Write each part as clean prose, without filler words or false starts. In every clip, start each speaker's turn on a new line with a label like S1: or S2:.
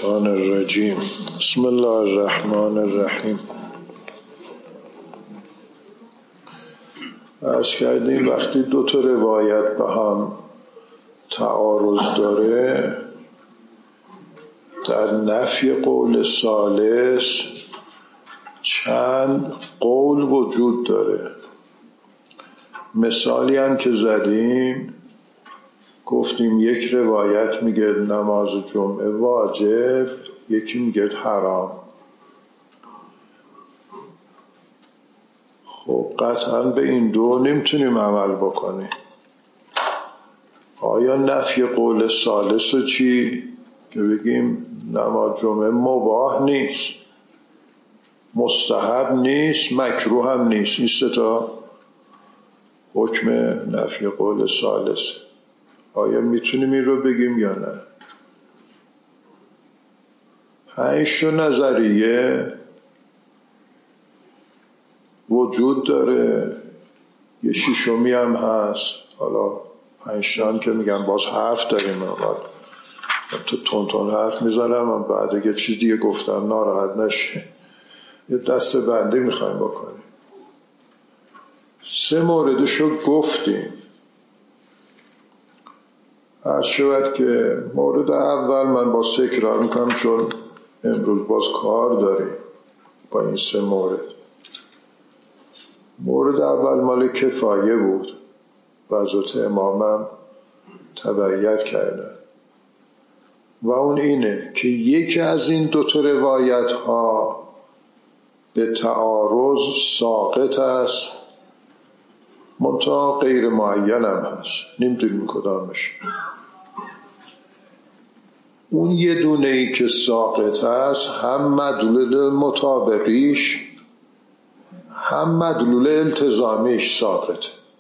S1: الشیطان الرجیم. بسم الله الرحمن الرحیم. عرض کردیم وقتی دو تا روایت به هم تعارض داره، در نفی قول ثالث چند قول وجود داره. مثالی هم که زدیم گفتیم یک روایت میگه نماز جمعه واجب، یکی میگه حرام. خب قطعا به این دو نمیتونیم عمل بکنیم. آیا نفی قول ثالث چی؟ که بگیم نماز جمعه مباح نیست، مستحب نیست، مکروه هم نیست. این سه تا حکم نفی قول ثالث. آیا میتونیم این رو بگیم یا نه؟ 5 تا نظریه وجود داره، یه ششمی هم هست. حالا 5 تا که میگن باز 7 داریم. تو تون حرف میزنم، بعد یه چیز دیگه گفتم ناراحت نشه. یه دست بندی میخوایم بکنیم. 3 موردشو گفتیم. عرض شود که مورد اول من با تکرار میکنم چون امروز باز کار داریم با این 3 مورد. مورد اول مال کفایه بود و حضرت امامم تبعیت کردن و اون اینه که یکی از این 2 تا روایت ها به تعارض ساقط است، منتها غیر معین هم هست، نمیدونیم کدامش. اون یه دونه ای که ساقط است هم مدلول مطابقیش هم مدلول التزامیش ساقط.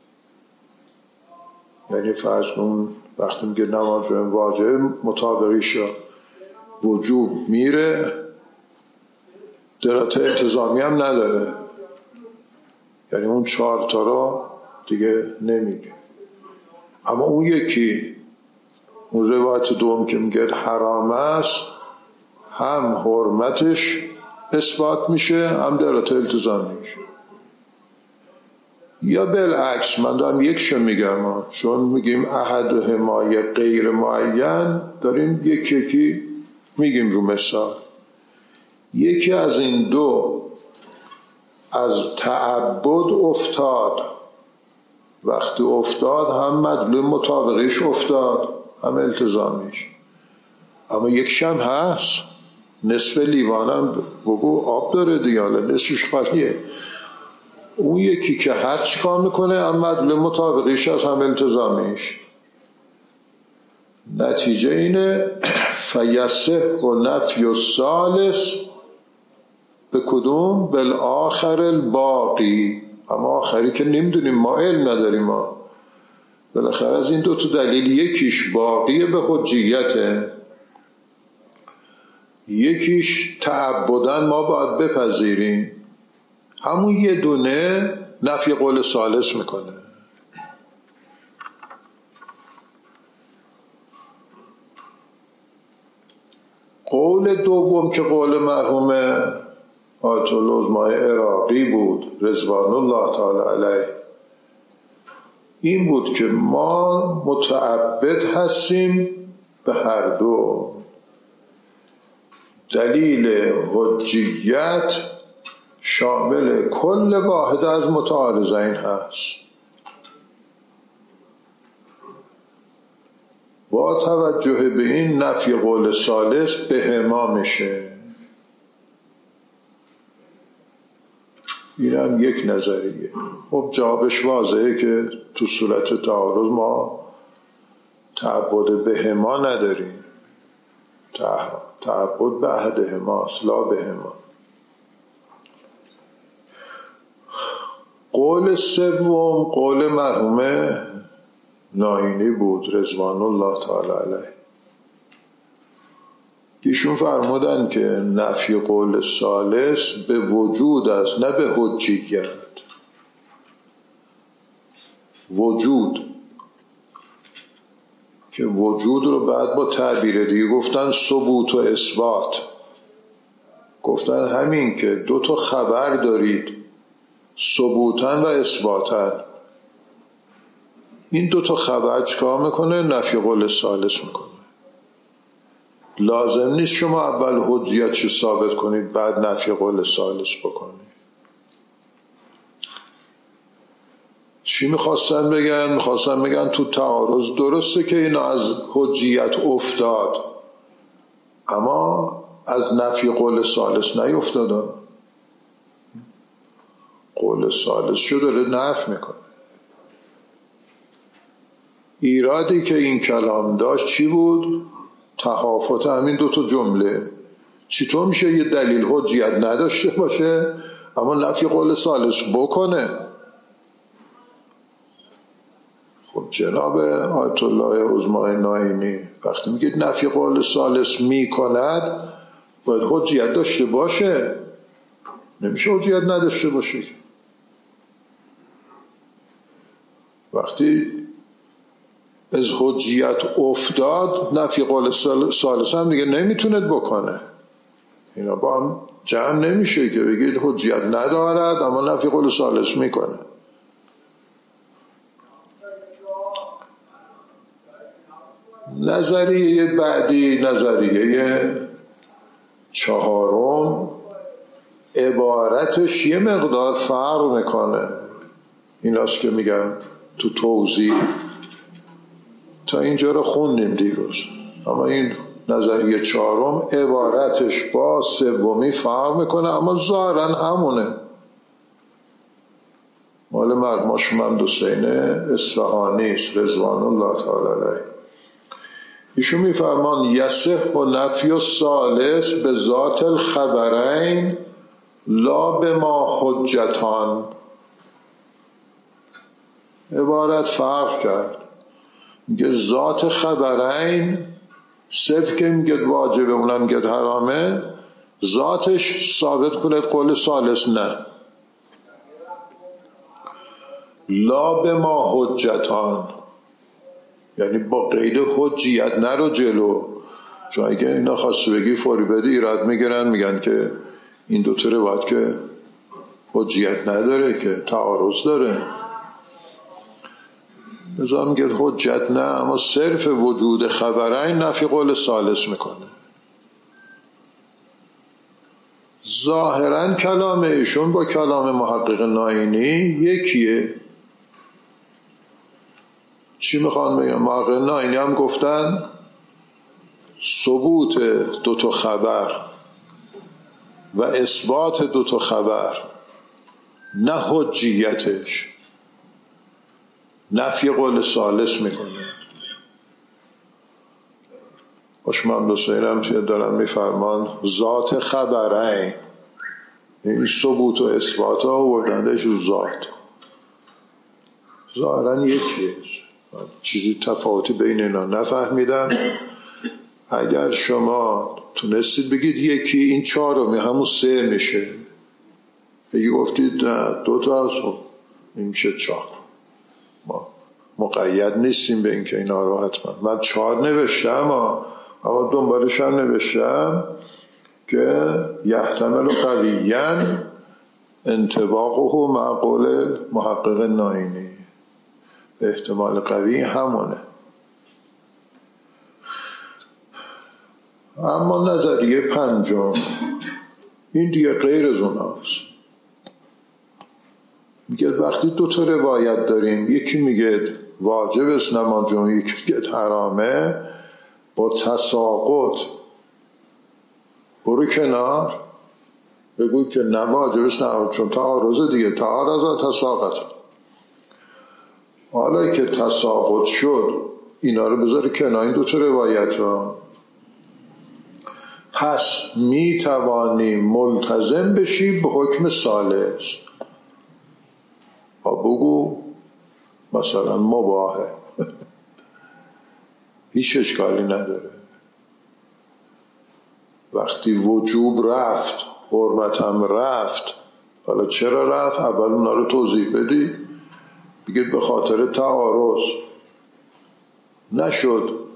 S1: یعنی فرض کن وقتی میگه نماز واجب، مطابقیش وجوب میره، دلالت التزامی هم نداره. یعنی اون 4 تا رو دیگه نمیگه. اما اون یکی، اون روایت دوم که میگه حرام است، هم حرمتش اثبات میشه هم دلالت التزامی میشه. یا بالعکس، من دارم یکشو میگم چون میگیم احدهما غیر معین، داریم یکی میگیم رو مثال. یکی از این 2 از تعبد افتاد، وقتی افتاد هم مدلول مطابقیش افتاد هم التزامیش. اما یکش هم هست، نصف لیوانم بگو آب داره دیگه، حالا نصفش خالیه. اون یکی که هست چیکار میکنه؟ هم مدلول مطابقیش هست هم التزامیش. نتیجه اینه فیصح و نفی و ثالث به کدوم؟ بالآخر الباقی. اما آخری که نمیدونیم، ما علم نداریم. ما بالاخره از این 2 تا دلیل یکیش باقیه به حجیته، یکیش تعبداً ما باید بپذیریم. همون یه دونه نفی قول ثالث میکنه. قول دوم که قول مرحوم آیت العظمای عراقی بود رضوان الله تعالی علیه، این بود که ما متعبد هستیم به هر دو. دلیل حجیت شامل کل واحد از متعارضین هست. با توجه به این نفی قول ثالث به ما میشه. این هم یک نظریه. خب جوابش واضحه که تو صورت تعارض ما تعبد به ما نداریم، تعبد به احدهماست لا به ما. قول سوم قول مرحوم ناینی بود رضوان الله تعالی علیه. ایشون فرمودن که نفی قول ثالث به وجود است، نه به حجیت. که وجود رو بعد با تعبیر دیگه گفتن ثبوت و اثبات. گفتن همین که دو تا خبر دارید، ثبوتن و اثباتن، این دو تا خبر چکار میکنه؟ نفی قول ثالث میکنه. لازم نیست شما اول حجیتش ثابت کنید بعد نفی قول ثالث بکنید. چی میخواستن بگن؟ میخواستن بگن تو تعارض درسته که اینا از حجیت افتاد، اما از نفی قول ثالث نیفتاد. قول ثالث شو داره نفی میکنه. ایرادی که این کلام داشت چی بود؟ تهافت همین دو تا جمله. چطور میشه یه دلیل حجیت نداشته باشه اما نفی قول ثالث بکنه؟ خب جناب آیت الله عظمای نائینی وقتی میگه نفی قول ثالث میکند باید حجیت داشته باشه، نمیشه حجیت نداشته باشه. وقتی از حجیت افتاد نفی قول ثالث هم دیگه نمیتوند بکنه. اینا با هم جمع نمیشه که بگید حجیت ندارد اما نفی قول ثالث میکنه. نظریه بعدی، نظریه چهارم، عبارتش یه مقدار فرق میکنه. ایناست که میگم تو توضیح تا اینجا رو خوندیم دیروز، اما این نظریه چهارم عبارتش با سومی فرق میکنه اما ظاهرا همونه. مال مرحوم محمد حسین اصفهانی است رضوان الله تعالی علیه. ایشون میفرمان یصح و نفی الثالث به ذات الخبرین لا به ما حجتان. عبارت فرق کرد، میگه ذات خبرین صرف که میگه واجبه اونم میگه حرامه، ذاتش ثابت کنه قول ثالث نه. لا به ما حجتان یعنی با قید حجیت نرو جلو، چون اگه اینا خواسته بگی فوری بدی ایراد میگیرن، میگن که این دوتا روایت که حجیت نداره که تعارض داره. نظام میگه حجت نه اما صرف وجود خبرین نفی قول ثالث میکنه. ظاهرا کلام ایشون با کلام محقق نائینی یکیه. چی میخوان بگم؟ محقق نائینی هم گفتن ثبوت دوتا خبر و اثبات دوتا خبر نه حجیتش نفی قول ثالث میکنه. محمد حسین هم دارن میفرمان ذات خبرین، این ثبوت و اثبات ها آوردندش رو ذات. ظاهرا یکیه، چیزی تفاوتی بین اینا نفهمیدم. اگر شما تونستید بگید یکی، این چهارمی همون سه میشه. اگه گفتید نه دو تا هست این میشه چهار. ما مقید نیستیم به اینکه اینا رو حتما. من 4 نوشتم اما دنبالش هم نوشتم که یحتمل قویاً انطباقه مع قول محقق نائینی، احتمال قوی همونه. اما نظریه پنجم این دیگه غیر از اوناست. میگه وقتی دو تا روایت داریم، یکی میگه واجب است نماز جمعه، یکی میگه حرامه، با تساقط برو کنار بگو که نه واجب است نه، چون تعارض دیگه، تعارض و تساقط. حالا که تساقط شد اینا رو بذاره کنار، این دو تا روایت ها، پس می توانی ملتزم بشی به حکم ثالث. بگو مثلا مباحه هیچ اشکالی نداره. وقتی وجوب رفت حرمت هم رفت، حالا چرا رفت؟ اول اونا رو توضیح بدی. بگید به خاطر تعارض نشد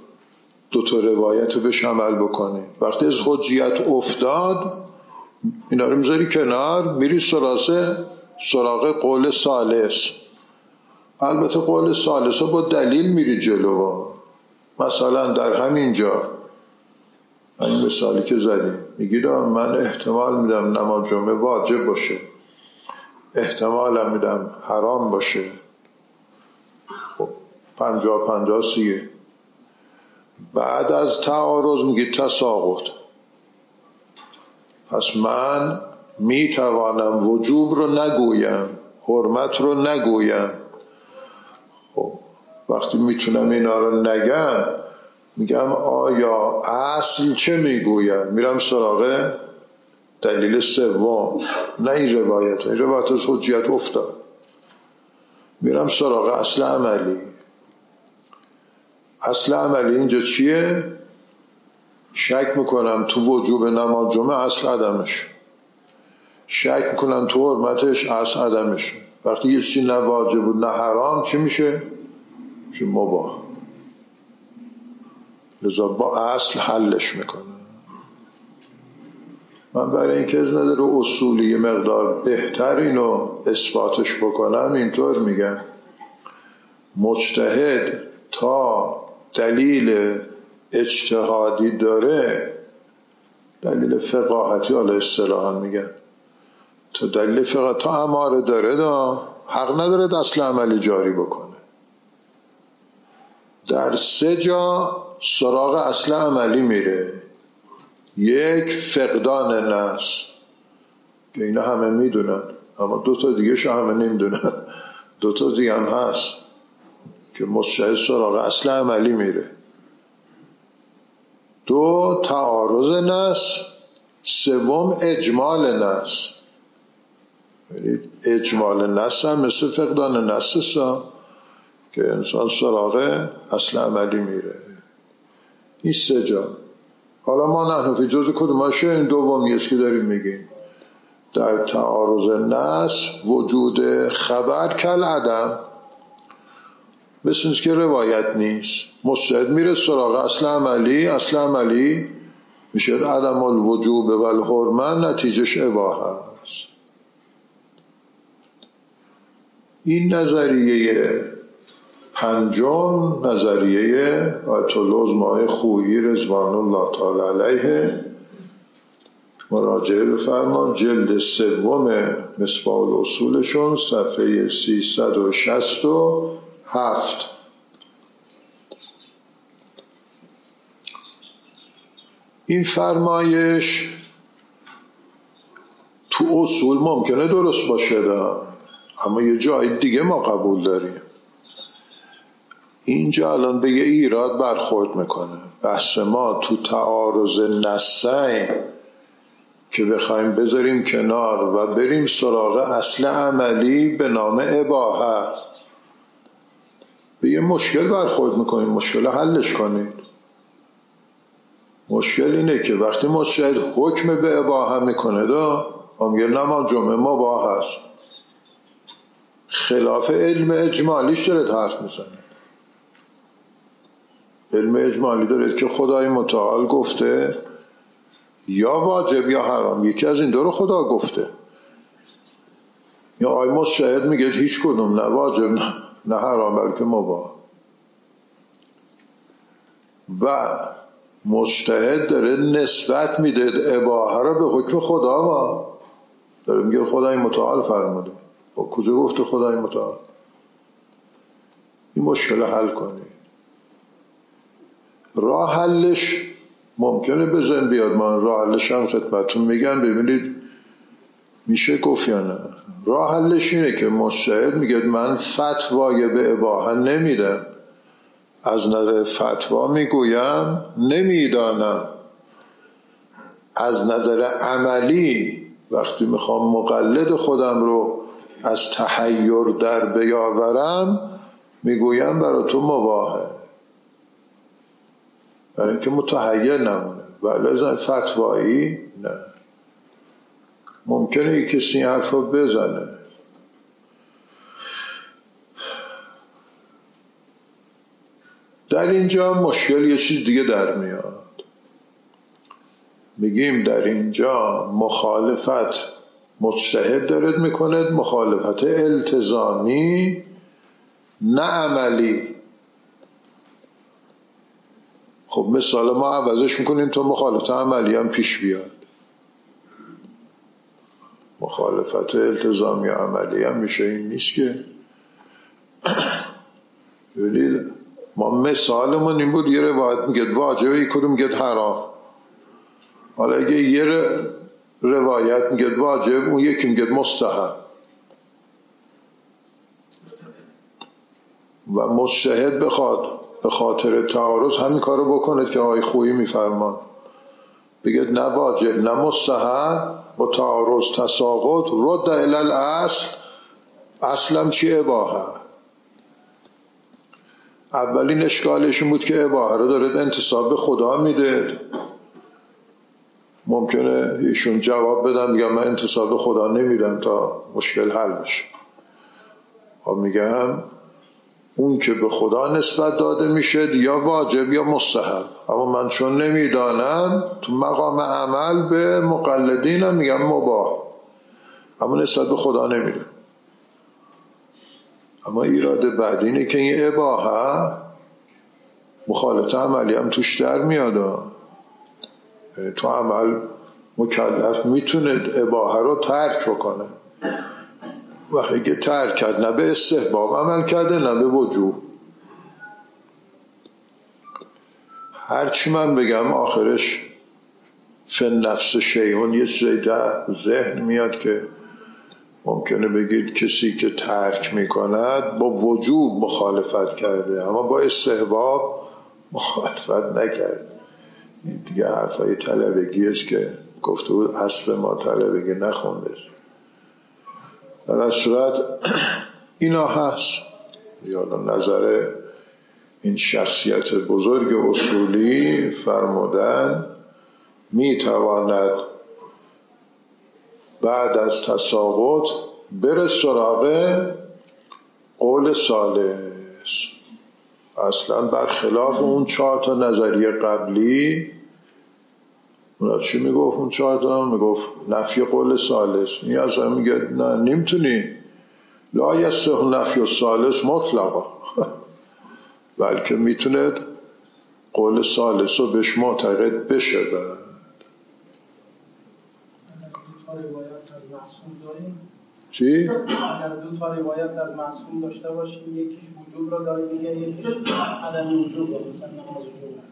S1: دو تا روایت رو بهش عمل بکنی. وقتی از حجیت افتاد اینا رو میذاری کنار، میری سراغ قول ثالث. البته قول ثالث با دلیل میری جلو. مثلا در همین جا این مثالی که زدیم میگی من احتمال میدم نماز جمعه واجب باشه، احتمالم میدم حرام باشه. خب 50-50 سیه. بعد از تعارض میگی تساقط. پس من میتوانم وجوب رو نگویم، حرمت رو نگویم. خب وقتی میتونم اینا رو نگم میگم آیا اصل چه میگوید؟ میرم سراغ دلیل سوم، نه این روایت از حجیت افتاد. میرم سراغ اصل عملی. اصل عملی اینجا چیه؟ شک میکنم تو وجوب نماز جمعه، اصل عدمش. شک میکنم تو حرمتش، اصل عدمش. وقتی یه چیزی نه واجب بود نه حرام چی میشه؟ میشه مباح. لذا با اصل حلش میکنه. من برای اینکه از نظر اصولی مقدار بهتر اینو اثباتش بکنم اینطور میگم مجتهد تا دلیل اجتهادی داره، دلیل فقاهتی حالا اصطلاحاً میگن، تا دلیل فقاهتی تا اماره داره حق نداره اصل عملی جاری بکنه. در 3 جا سراغ اصل عملی میره. 1 فقدان نص که اینا همه میدونن، اما 2 تا دیگه شو همه نمیدونن. 2 تا دیگه هم هست که مجتهد سراغ اصل عملی میره. 2 تعارض نص، 3 اجمال نص. یعنی اجمال نص هم مثل فقدان نص که انسان سراغ اصل عملی میره. این 3 جا. حالا ما نحن فی جز کدوماشه؟ این دومیست که داریم میگیم. در تعارض نص وجود خبر کل عدم، مثل که روایت نیست. مجتهد میره سراغ اصل عملی، اصل عملی میشه عدم الوجوب و الحرمه، نتیجهش اباحه است. این نظریه 5، نظریه آیت الله عظمای خویی رضوان الله تعالی علیه، مراجعه بفرمان جلد 3 مصباح الاصولشون صفحه 367. این فرمایش تو اصول ممکنه درست باشه اما یه جای دیگه ما قبول داریم. اینجا الان به یه ایراد برخورد میکنه. بحث ما تو تعارض نصین که بخوایم بذاریم کنار و بریم سراغ اصل عملی به نام اباحه، به یه مشکل برخورد میکنیم. مشکل حلش کنید. مشکل اینه که وقتی مجتهد حکم به اباحه میکنه میگه نماز جمعه مباح است، خلاف علم اجمالیش داره حرف میزنه. علم اجمالی داره که خدای متعال گفته یا واجب یا حرام، یکی از این 2 رو خدا گفته. یا آی مجتهد میگه هیچ کدوم، نه واجب نه حرام بلکه مباح. و مجتهد داره نسبت میده اباحه رو به حکم خدا. داره میگه خدای متعال فرموده. با کجا گفته خدای متعال؟ این مشکل حل کنی. راه حلش ممکنه بزن بیاد، من راه حلش هم خدمتون میگم ببینید میشه گفت یا نه. راه حلش اینه که مجتهد میگه من فتوای به اباحه نمیدم، از نظر فتوا میگویم نمیدانم. از نظر عملی وقتی میخوام مقلد خودم رو از تحیر در بیاورم میگویم برای تو مباحه، برای اینکه متحیر نمونه. ولی از فتوایی نه. ممکنه یک کسی این حرف رو بزنه. در اینجا مشکل یه چیز دیگه در میاد. میگیم در اینجا مخالفت مجتهد دارد میکند، مخالفت التزامی نه عملی. خب مثال ما عوضش میکنیم تا مخالفت عملی هم پیش بیاد. مخالفت التزامی و عملی هم میشه این نیست که ببینید ما مثالمون این بود یه روایت میگه واجبه، یک کدوم میگه حرام. حالا اگه یه روایت میگه واجب، اون یکی میگه مستحب و مجتهد بخواد به خاطر تعارض همین کارو بکنه که آقای خویی میفرمان، بگه نه واجب نه مستحب، با تعارض تساقط رد الی الاصل. اصلم چی؟ اباحه. اولین اشکالش این بود که اباحه رو داره انتصاب به خدا میده. ممکنه ایشون جواب بدن میگم من انتصاب به خدا نمیدم تا مشکل حل بشه. و میگم اون که به خدا نسبت داده میشه یا واجب یا مستحب، اما من چون نمیدانم تو مقام عمل به مقلدینم میگم مباح، اما نسبت به خدا نمیدم. اما ایراد بعد اینه که این اباحه مخالفت عملی هم توش در میاد. یعنی تو عمل مکلف میتونه اباحه رو ترک بکنه. وقتی که ترک کرد نه به استحباب عمل کرده نه به وجوب. هرچی من بگم آخرش فن نفس شیعون یه چیزی در ذهن میاد که ممکنه بگید کسی که ترک میکند با وجوب مخالفت کرده اما با استحباب مخالفت نکرده. این دیگه حرفای طلبگی است که گفته بود اصل ما طلبگی نخونده. در از صورت اینا هست. یالا نظر این شخصیت بزرگ اصولی فرمودن میتواند بعد از تساقط بره سراغ قول ثالث. اصلا برخلاف اون 4 نظریه قبلی. اونا چی میگفت اون 4 میگفت نفی قول ثالث. این اصلا میگه نه نمیتونی، لا یصح نفی الثالث مطلقا بلکه میتونه قول ثالث رو بهش معتقد بشه. بعد چی؟
S2: اگر 2 روایت از معصوم داشته باشیم، یکیش وجوب را داره میگه، یکیش عدم وجوب را، مثلا نماز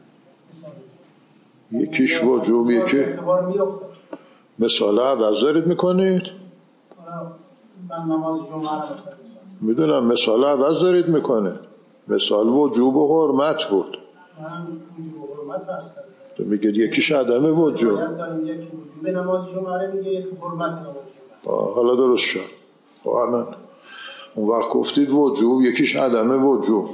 S2: وجوب.
S1: یکیش وجوب یکی مثال عوض دارید میکنید؟
S2: من نماز جمعه را مثلا
S1: میدونم مثال عوض دارید میکنه. مثال وجوب و حرمت بود.
S2: من وجوب و حرمت فرض کردم.
S1: تو میگید یکیش عدم وجوب.
S2: یکی وجوب نماز جمعه را میگه، یکی حرمت نماز جمعه.
S1: حالا درست شد. من اون وقت گفتید وجوب، یکیش عدم وجوب.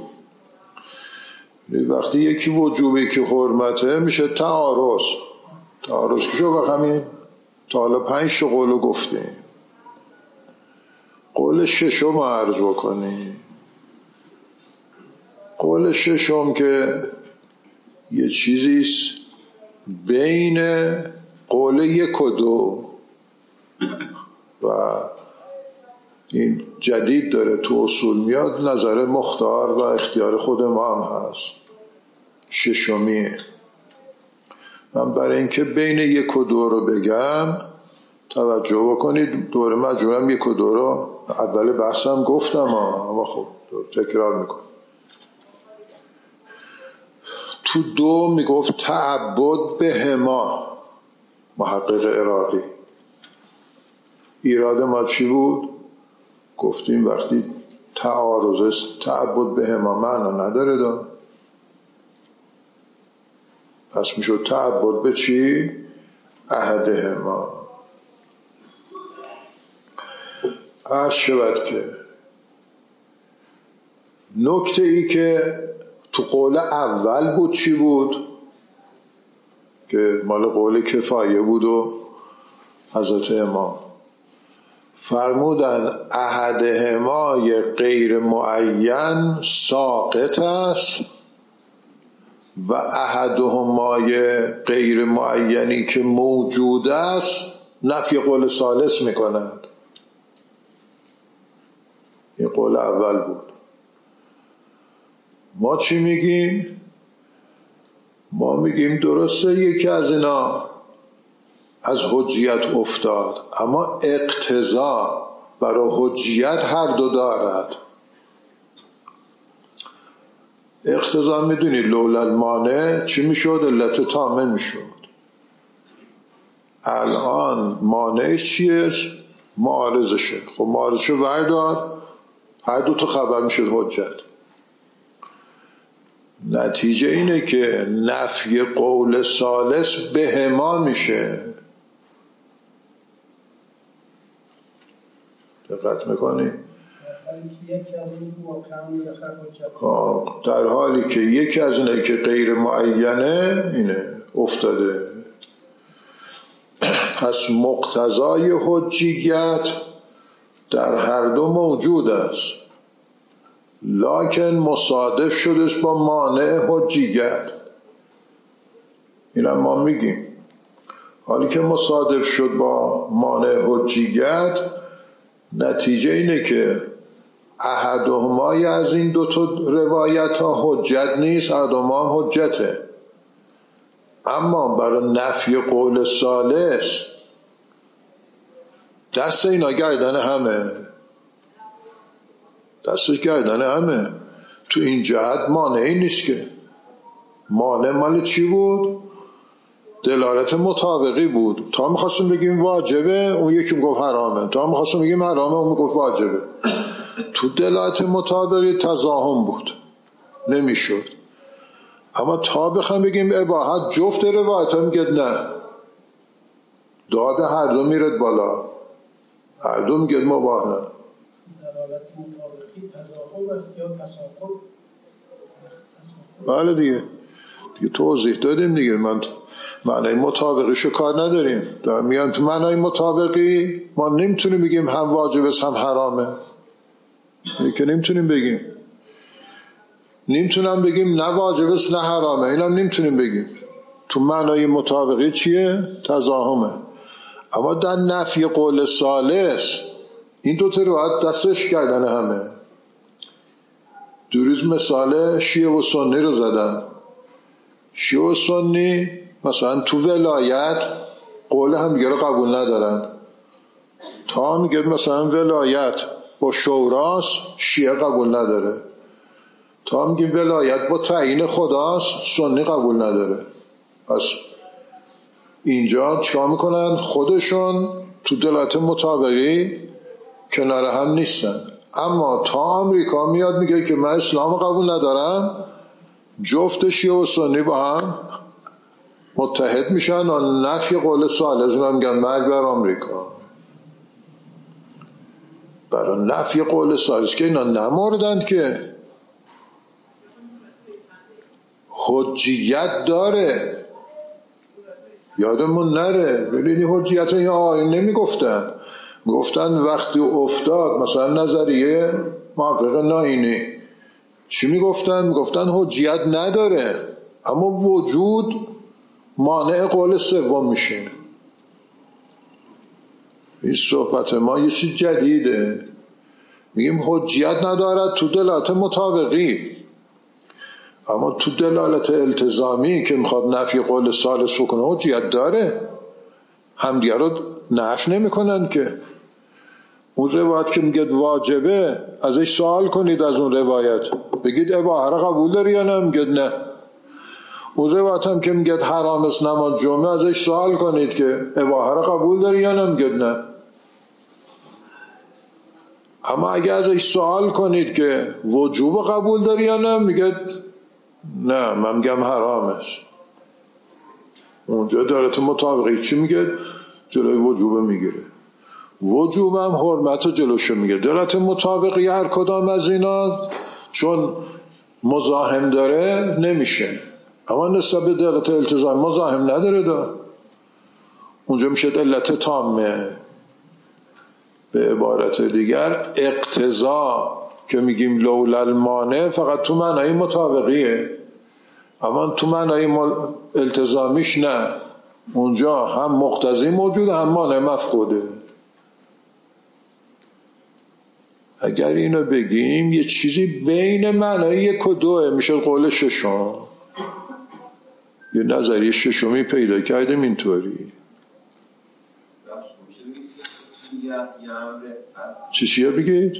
S1: وقتی یکی وجوب یکی حرمته میشه تعارض. تعارض که شو وقت همین تا حالا 5 قولو گفتیم. قول 6 عرض بکنیم. قول 6 که یه چیزیست بین قول 1 و 2 و این جدید داره تو اصول میاد، نظر مختار و اختیار خود ما هم هست. 6. من برای اینکه بین 1 و 2 رو بگم توجه بکنید. دور مجموعم 1 و 2 رو اول بحثم گفتم اما خب تکرار میکنم. تو 2 میگفت تعبد به هما. محقق عراقی ایراد ما چی بود؟ گفتیم وقتی تعارض است تعبد به هما معنا نداره دا. پس میشد تعبد به چی؟ احدهما. عرض شود که نکته ای که تو قول اول بود چی بود؟ که مال قول کفایه بود و حضرت امام فرمودن احدهما غیر معین ساقط است و احدهمای غیر معینی که موجود است نفی قول ثالث میکنند. این قول اول بود. ما چی میگیم؟ ما میگیم درسته یکی از اینا از حجیت افتاد، اما اقتضا برای حجیت هر دو دارد. اقتضا میدونی لولا المانع چی میشد؟ علت تامه میشد. الان مانعش چیه؟ معارضشه. خب معارضشه وردار، هر دو تا خبر میشد حجت. نتیجه اینه که نفی قول ثالث به ما میشه. دقت میکنی؟ در حالی که یکی از اینه که غیر معینه اینه افتاده. پس مقتضای حجیت در هر دو موجود است، لکن مصادف شدش با مانع حجیت. اینم ما میگیم حالی که مصادف شد با مانع حجیت، نتیجه اینه که احدهما از این دو تا روایت ها حجت نیست، احدهما حجته. اما برای نفی قول ثالث دست اینا گردن همه، دستش گردن همه. تو این جهت مانعی نیست که. مانع مال چی بود؟ دلالت مطابقی بود. تا میخواستم بگیم واجبه، اون یکی میگفت حرامه. تا میخواستم بگیم حرامه، اون میگفت واجبه. تو دلالت مطابقی تضاهم بود، نمیشد. اما تا بخوام بگیم اباحت، جفت روایت ها میگه نه، داد هر دو میرد بالا، هر دو میگه مباح نه.
S2: دلالت مطابقی تضاهم است یا تساقط؟
S1: بله دیگه توضیح دادیم دیگه. من معنی مطابقیشو کار نداریم. در میان تو معنی مطابقی ما نمیتونیم بگیم هم واجب است هم حرامه، که نمیتونیم بگیم. نمیتونم بگیم نه واجب است نه حرامه، اینم نمیتونیم بگیم. تو معنی مطابقی چیه؟ تضاهمه. اما در نفی قول ثالث این دو تا روایت دستش کردن همه. دیروز مثال شیعه و سنی رو زدن. شیعه و سنی مثلا تو ولایت قول هم دیگه رو قبول ندارن. تا میگه مثلا ولایت با شوراست، شیعه قبول نداره. تا میگه ولایت با تعیین خداست، سنی قبول نداره. پس اینجا چیکار میکنن؟ خودشون تو دلالت مطابقی کنار هم نیستن. اما تا آمریکا میاد میگه که من اسلام قبول ندارم، جفت شیعه و سنی با هم متحد میشن و نفی قول ثالث میگن مرگ بر آمریکا. برای نفی قول ثالث که اینا نمردند که حجیت داره. یادمون نره ببینی حجیت این آیین نمیگفتن، گفتن وقتی افتاد مثلا نظریه محقق ناینی چی میگفتن؟ میگفتن حجیت نداره اما وجود مانع قول سوم میشه. این صحبت ما یه چیز جدیده. میگیم حجیت ندارد تو دلالت مطابقی، اما تو دلالت التزامی که میخواد نفی قول ثالث بکنه حجیت داره. همدیگه رو نفی نمیکنن که. اون روایت که میگه واجبه ازش سوال کنید، از اون روایت بگید اباحه را قبول داری یا نه؟ میگه نه. اون روایت هم که میگه حرام است نماز جمعه ازش سوال کنید که اباحه را قبول داری یا نه؟ میگه نه. اما اگه ازش سوال کنید که وجوب قبول داری یا نه؟ میگه نه، من میگم حرام است. اونجا دلالت مطابقی چی میگه؟ جلوی وجوب میگیره. وجوب هم حرمت جلوشو میگیره. دلالت مطابقی هر کدام از اینا چون مزاحم داره نمیشه، اما نسبت به دلالت التزام مزاحم نداره دا. اونجا میشه علت تامه. به عبارت دیگر اقتضا که میگیم لولا المانع فقط تو معنی مطابقیه. اما تو معنای التزامیش نه، اونجا هم مقتضی موجود هم مانع مفقوده. اگر اینو بگیم یه چیزی بین معنای 1 و 2 میشه قول ششم. یه نظریه ششمی پیدا کردیم اینطوری. چیه بگید؟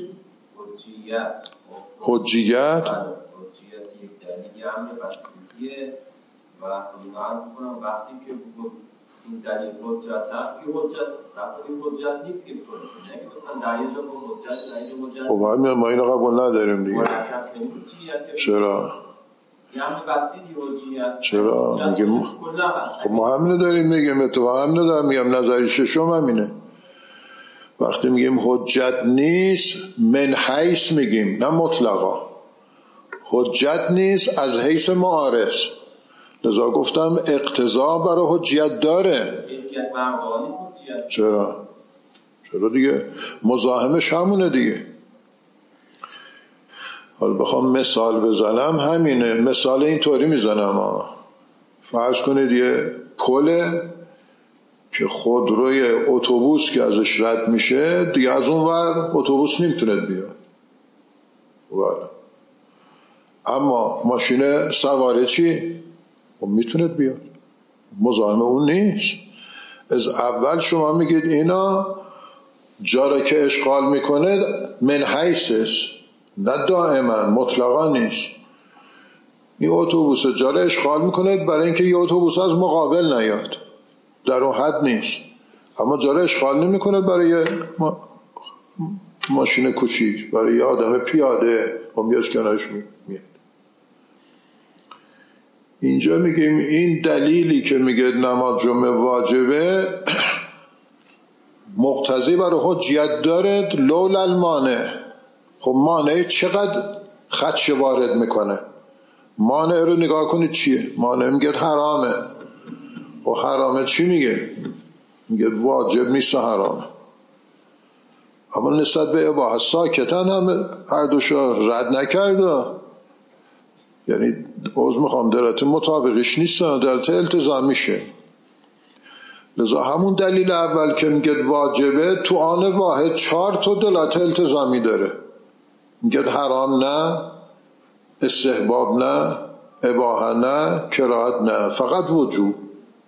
S1: حجیت
S3: یک دلیلی امر بستگیه و خدمت میکنم وقتی که این دلیل حجت هست که حجت این حجت نیست که بکنه نگه مثلا در یه جا با حجت در یه حجت
S1: ما اینو قبول نداریم دیگه. چرا؟
S3: یه امر بستگی حجیت
S1: چرا؟ میگم خب ما همینو داریم میگم، اتفاقا همینو دارم میگم، نظری ششم همینه. وقتی میگیم حجت نیست من حیث میگیم، نه مطلقا. حجت نیست از حیث معارض، لذا گفتم اقتضا برای حجیت داره. چرا دیگه مزاحمش همونه دیگه. حالا بخوام مثال بزنم همینه. مثال اینطوری میزنم، فرض کنید یه پله که خودروی اتوبوس که ازش رد میشه دیگه از اون ور اتوبوس نمیتونه بیاد، اما ماشین سواره چی؟ اون میتونه بیاد، مزاحم اون نیست. از اول شما میگید اینا جا که اشغال میکنه من حیثش، نه دائما، مطلقا نیست. این اتوبوس جا اشغال میکنه برای اینکه یه اتوبوس از مقابل نیاد، در اون حد نیست. اما جا اشغال نمیکنه برای ماشین کوچیک، برای یه آدم پیاده و میاد کنارش میاد. اینجا میگیم این دلیلی که میگه نماز جمعه واجبه مقتضی برای حجیت داره لولا المانع. خب مانع چقدر خدشه وارد میکنه؟ مانع رو نگاه کنید چیه؟ مانع میگه حرامه. و حرامه چی میگه؟ میگه واجب نیست و حرامه. اما نسبت به اباحت ساکتن هم هر دوشا رد نکرده. یعنی عوض میخوام درات مطابقش نیستن، درات التزام میشه. لذا همون دلیل اول که میگه واجبه تو آن واحد 4 تا دلالت التزامی داره. میگه حرام نه، استحباب نه، اباحه نه، کراهت نه، فقط وجوب.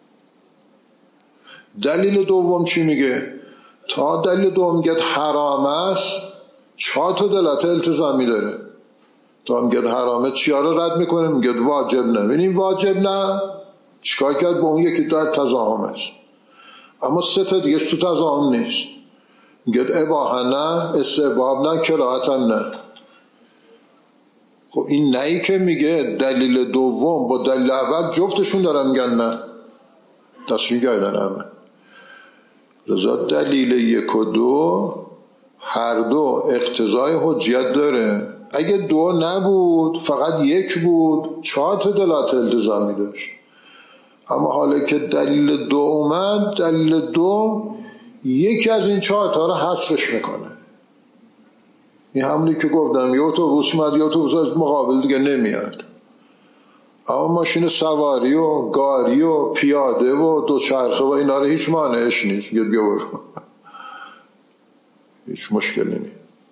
S1: دلیل دوم چی میگه؟ تا دلیل دوم میگه حرام است 4 تا دلالت التزامی داره. تا میگه حرامه چیا رو رد میکنه؟ میگه واجب نه. ببینیم واجب نه چیکار کرد؟ با اون یکی در تضاهم است. اما 3 تا دیگه تو تضاهم نیست. میگه اباحه نه، استحباب نه، کراهت نه. خب این نهی که میگه دلیل دوم با دلیل اول جفتشون دارن میگن نه، تصریح کردن همه. لذا دلیل 1 و 2 هر دو اقتضای حجیت داره. اگه 2 نبود فقط 1 بود 4 تا دلالت التزامی داشت. اما حالا که دلیل 2 اومد، دلیل 2 یکی از این 4 تا رو حذفش میکنه. این همونی که گفتم یه اتوبوس اومد، یه اتوبوس از مقابل دیگه نمیاد. اما ماشین سواری و گاری و پیاده و دوچرخه و اینا رو هیچ مانعش نیست. میگه بیا برو، هیچ مشکلی نیست.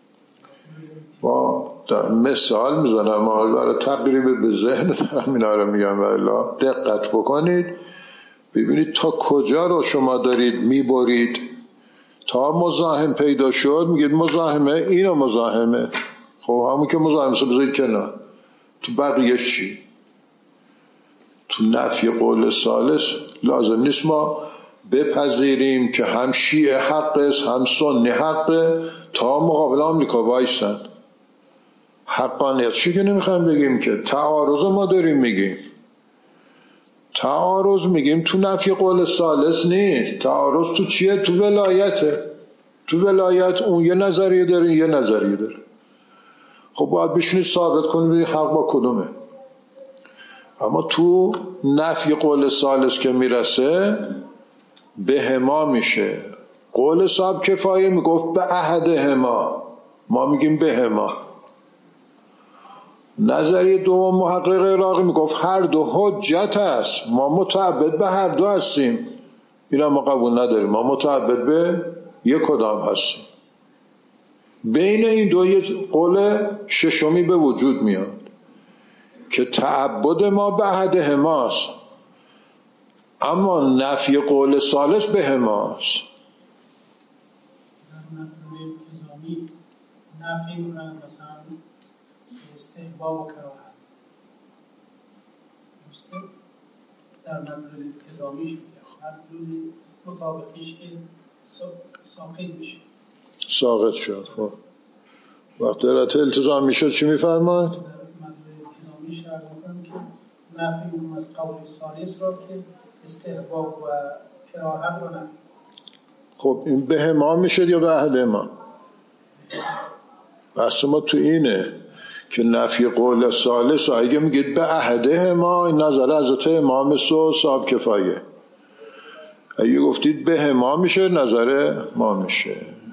S1: ما در مثال میزنم برای تقریب به ذهن اینا رو میگم. والا دقت بکنید ببینید تا کجا رو شما دارید میبرید. تا مزاحم پیدا شد میگید مزاحمه، اینو مزاحمه. خب همون که مزاحمه بذارید کنار. تو بقیه چی؟ تو نفی قول ثالث لازم نیست ما بپذیریم که هم شیعه حق است هم سنی حقه تا مقابل آمریکا وایستند. حقانیت چی که نمیخوایم بگیم که تعارض ما داریم میگیم. تعارض میگیم تو نفی قول ثالث نیست. تعارض تو چیه؟ تو ولایته. تو ولایت اون یه نظریه داره یه نظریه داره. خب باید بشینید ثابت کنید حق با کدومه. اما تو نفی قول ثالث که میرسه به هما میشه. قول صاحب کفایه میگفت به احد هما، ما میگیم به هما. نظریه دوم محقق عراقی میگفت هر دو حجت است، ما متعبد به هر دو هستیم. اینا ما قبول نداریم، ما متعبد به یک کدام هستیم. بین این دو یه قول ششمی به وجود میاد که تعبد ما به احدهماست، اما نفی قول ثالث به هماست.
S2: در مطلب التزامی نفی میکنن مثلا استحباب و کراهت، در مطلب التزامیش میگن مطلب مطابقیش که ساقط میشه،
S1: ساقط شد. وقتی رات التزام میشد چی میفرماید؟
S2: در مطلب التزامیش شرط میکنن که نفی میکنن از قول ثالث را که استحباب و کراهت رو نفی.
S1: خب این به ما میشه یا به احد ما؟ بحث ما تو اینه که نفی قول ثالث اگه میگید به احده ما، این نظر حضرت امام صاحب کفایه. اگه گفتید به ما میشه، نظر ما میشه.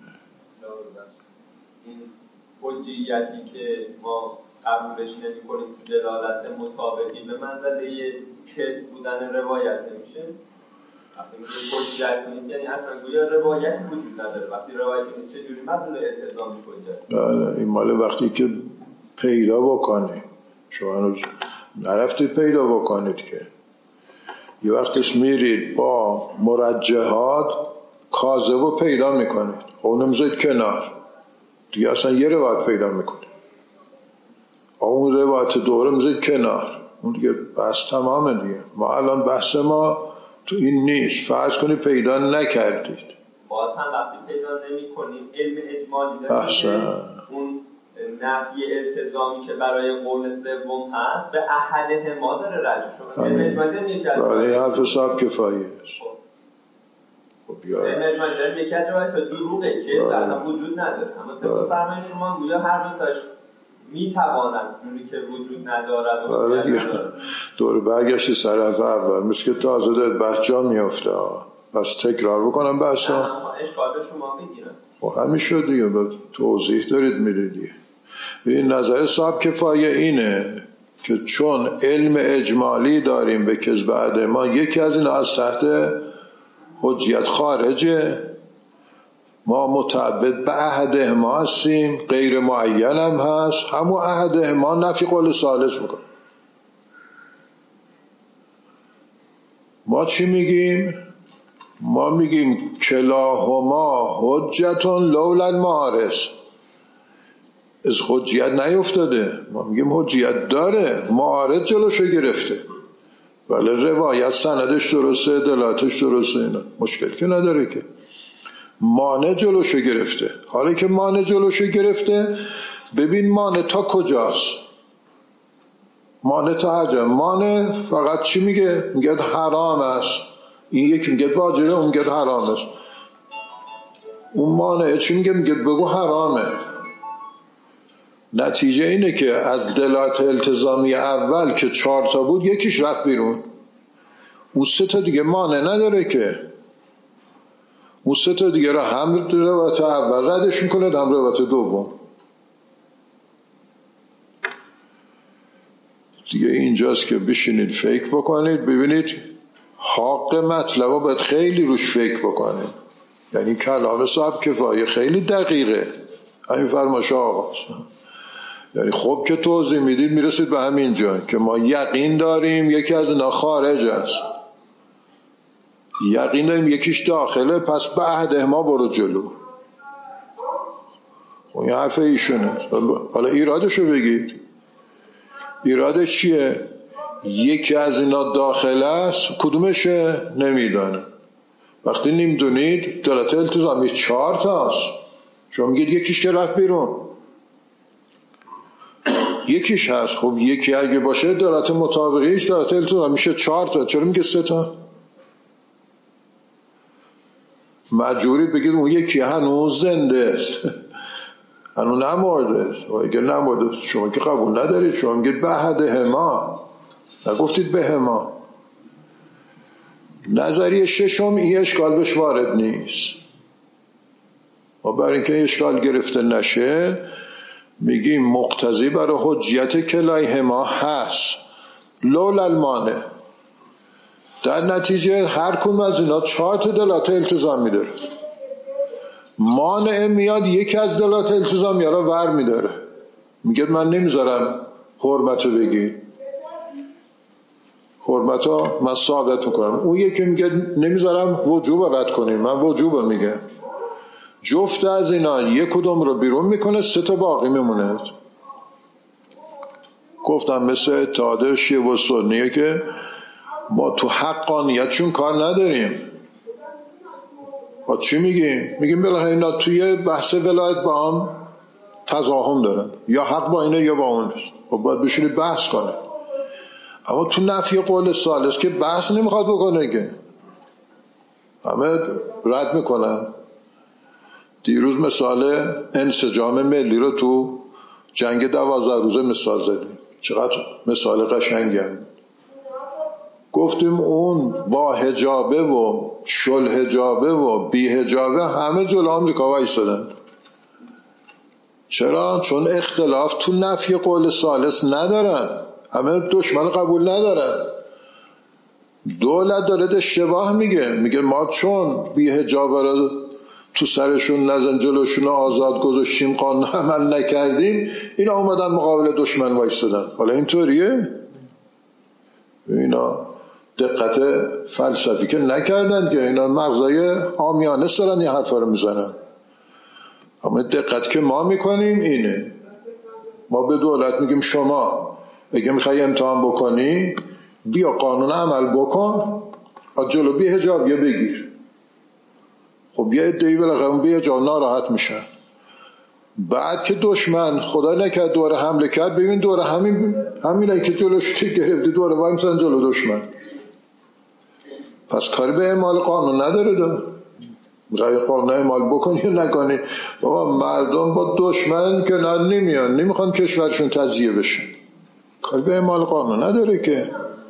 S3: این حجیتی که ما قبولش نمی کنیم تو دلالت مطابقی به منزله کذب بودن روایت نمیشه. وقتی میگه حجت نیست یعنی اصلا گویا روایتی وجود نداره. وقتی روایتی نیست چجوری مدلول التزامش حجت؟
S1: بله، این مال وقتی که پیدا بکنی. شما هنوز نرفتید پیدا بکنید که یه وقتش میرید با مرجحات کاذب رو پیدا میکنید، اون نمیذارید کنار دیگه، اصلا یه روایت پیدا میکنید، اون روایت دوره میذارید کنار، اون دیگه بحث تمامه دیگه. ما الان بحث ما تو این نیست. فرض کنید پیدا نکردید،
S3: باز هم وقتی پیدا نمی کنیم علم اجمالی داریم، اون نفی التزامی که برای قول سوم هست به احده ما داره رجوع شما. علم اجمالی داریم یکی از
S1: برای حرف صاحب کفایه است.
S3: علم اجمالی داریم یکی از روایت تا دروغه که اصلا وجود نداره، اما طبق فرمان شما گویا هر دو تاش میتواند جوری که وجود ندارد و
S1: دیگه دور برگشتی سر اول مثل که تازه دارد بحث جا میفته. بس تکرار بکنم بحثا
S3: اشکال به شما بگیرم.
S1: خب همین شد دیگه، توضیح دارید میدید. این نظر صاحب کفایه اینه که چون علم اجمالی داریم به کذب بعد ما، یکی از این از تحت حجیت خارجه، ما متعبد به احده ما هستیم، غیر معین هم هست، همون احده ما نفی قول ثالث میکنه. ما چی میگیم؟ ما میگیم کلاهما حجتون لولا المعارض. از حجیت نیفتاده، ما میگیم حجیت داره، معارض جلوشو گرفته. ولی روایت سندش درسته، دلالتش درسته، اینا مشکل که نداره که. مانع جلوشو گرفته. حالا که مانع جلوشو گرفته، ببین مانع تا کجاست. مانع تا حجم. مانع فقط چی میگه؟ میگه حرام است. این یکی میگه واجبه، اون میگه حرام است. اون مانع چی میگه؟ میگه بگو حرامه. نتیجه اینه که از دلالت التزامی اول که 4 تا بود، یکیش رفت بیرون. اون 3 تا دیگه مانع نداره که. اون 3 تا دیگه را هم روایت اول ردش میکنه، هم روایت دوم. دیگه اینجاست که بشینید فکر بکنید، ببینید حق مطلب رو باید خیلی روش فکر بکنید. یعنی کلام صاحب کفایه خیلی دقیقه، همین فرماشه آقاست. یعنی خب که توضیح میدید میرسید به همین جا که ما یقین داریم یکی از اینا خارج است، یقین داریم یکیش داخله، پس به عهده ما برو جلو. این حرف ایشونه. حالا ایرادشو بگید. ایرادش چیه؟ یکی از اینا داخله است، کدومشه نمیدانه. وقتی نمیدونید دلالت التزامی 4 تاست، شما میگید یکیش که رفت بیرون، یکیش هست. خب یکی اگه باشه دلالت مطابقیش دلالت التزامی میشه 4 تا، چرا میگه 3 تا؟ مجبوری بگید اون یکی هنوز زنده است، هنوز نمرده است. و اگه نمرده شما که قبول ندارید، شما میگید به عهده ما، نگفتید به ما. نظریه ششم این اشکال بهش وارد نیست. ما برای اینکه اشکال گرفته نشه میگیم مقتضی برای حجیت کلایهما هست لولا المانع. در نتیجه هر کدوم از اینا 4 تا دلالت التزامی داره. مانع میاد یکی از دلالت التزامی رو ور میداره، میگه من نمیذارم حرمتو بگی، حرمتو من ثابت میکنم. اون یکی میگه نمیذارم وجوب رد کنیم، من وجوب میگه. جفت از اینا یک کدوم رو بیرون میکنه، 3 تا باقی میمونه. گفتم مثل اتحاد شیعه و سنیه که ما تو حقانیتشون کار نداریم. با چی میگیم؟ میگیم بله اینا توی بحث ولایت با هم تضاهم دارن، یا حق با اینه یا با اون. خب باید بشینی بحث کنه. اما تو نفی قول ثالث که بحث نمیخواد بکنه، که همه رد میکنن. دیروز مثال انسجام ملی رو تو جنگ 12 روزه مثال زدیم، چقدر مثال قشنگی هم. گفتیم اون با حجابه و شل حجابه و بی حجابه همه جلو آمریکا وایسادن. چرا؟ چون اختلاف تو نفی قول ثالث ندارن، همه دشمن قبول ندارن. دولت داره اشتباه میگه ما چون بی حجابه رو تو سرشون نزن جلوشون آزاد گذاشتیم، قانون عمل نکردیم، اینا اومدن مقابل دشمن وایسادن. حالا اینطوریه؟ اینا دقت فلسفی که نکردن، که اینا مغزای عامیانه سرن یه حرفا رو میزنن. اما دقت که ما میکنیم اینه، ما به دولت میگیم شما اگه میخوای امتحان بکنی بیا قانون عمل بکن، جلو بی حجابیه بگیر. خب یه عده‌ای بالاخره اون بی حجاب ناراحت میشن. بعد که دشمن خدا نکرد دوره حمله کرد، ببین دوره همینایی که جلوش گرفتی دوره وای میسن جلو دشمن. پس کاری به اعمال قانون نداره. میخوای قانون اعمال بکنی یا نکنی؟ بابا مردم با دشمن که نمیان، نمیخوان کشورشون تجزیه بشه، کاری به اعمال قانون نداره که.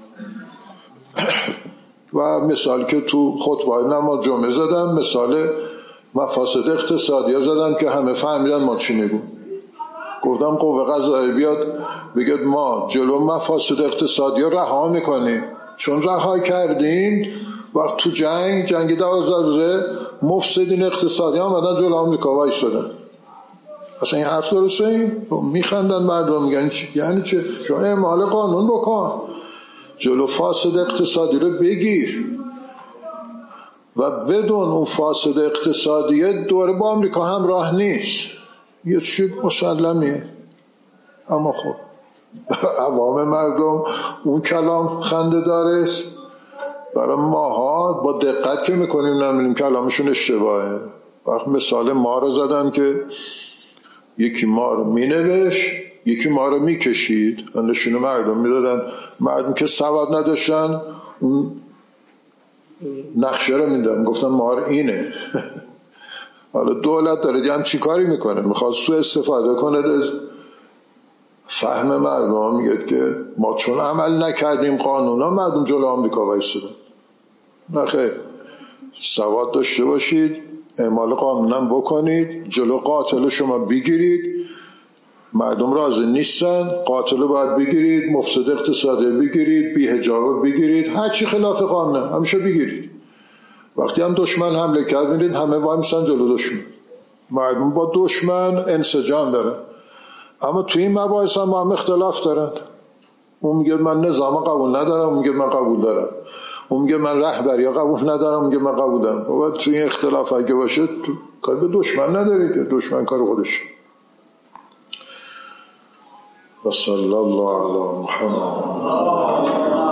S1: و مثال که تو خطبه نماز جمعه زدم، مثال مفاسد اقتصادی زدم که همه فهمیدن ما چی میگم. گفتم قوه قضاییه بیاد بگید ما جلو مفاسد اقتصادی رها میکنیم، چون رها کردیم وقت تو جنگ 12 روزه مفسدین اقتصادی آمدن جلو آمریکا وایسادن. اصلا این حرف درسته؟ این میخندن مردم، میگن یعنی چه؟ شما اعمال قانون بکن، جلو فاسد اقتصادی رو بگیر و بدون اون فاسد اقتصادیه دوره با آمریکا همراه نیست. یه چیز مسلمیه. اما خب عوام مردم اون کلام خنده داره است. برای ماها با دقت که میکنیم نمیدونیم کلامشون اشتباهه. وقت مثال ما رو زدن که یکی ما رو مینوشت، یکی ما رو میکشید، نشونه مردم میدادن. مردم که سواد نداشتن اون نقشه رو میدن، گفتن مار اینه. حالا دولت داره دیگه چی کاری میکنه؟ میخواد سوء استفاده کنه از فهم مردم. میگه که ما چون عمل نکردیم قانونا مردم جلو آمریکا وایسادن. نخیر، سواد داشته باشید، اعمال قانونم بکنید، جلو قاتل شما بگیرید. مردم راضی نیستن، قاتل باید بگیرید، مفسد اقتصادی بگیرید، بی حجاب بگیرید، هر چی خلاف قانونه همیشه بگیرید. وقتی هم دشمن حمله کرد میدید همه وای میسن جلو دشمن. مردم با دشمن انسجام داره. اما توی این مباحث هم اختلاف دارن. اون میگه من نظام قبول ندارم، اون میگه من قبول دارم. اون میگه من رهبری قبول ندارم، اون میگه من قبول دارم. و توی این اختلاف اگه باشه کار به دشمن نداره، که دشمن کار خودش. و صلی الله علی محمد.